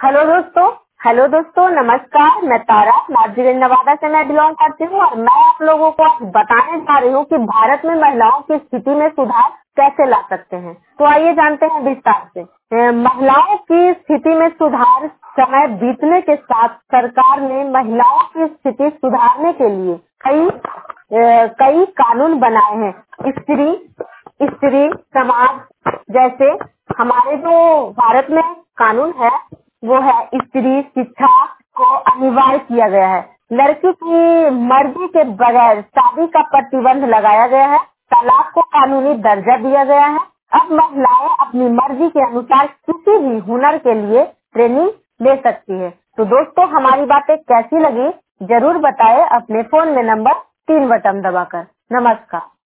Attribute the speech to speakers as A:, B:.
A: Hello दोस्तों, नमस्कार। मैं तारा नार्जिगंज नवादा से मैं बिलोंग करती हूँ और मैं आप लोगों को आज बताने जा रही हूँ कि भारत में महिलाओं की स्थिति में सुधार कैसे ला सकते हैं। तो आइए जानते हैं विस्तार से। महिलाओं की स्थिति में सुधार। समय बीतने के साथ सरकार ने महिलाओं की स्थिति सुधारने के लिए कई कानून बनाए हैं। स्त्री समाज जैसे हमारे जो भारत में कानून है वो है स्त्री शिक्षा को अनिवार्य किया गया है। लड़की की मर्जी के बगैर शादी का प्रतिबंध लगाया गया है। तलाक को कानूनी दर्जा दिया गया है। अब महिलाएं अपनी मर्जी के अनुसार किसी भी हुनर के लिए ट्रेनिंग ले सकती है। तो दोस्तों, हमारी बातें कैसी लगी जरूर बताएं अपने फोन में नंबर 3 बटन दबाकर। नमस्कार।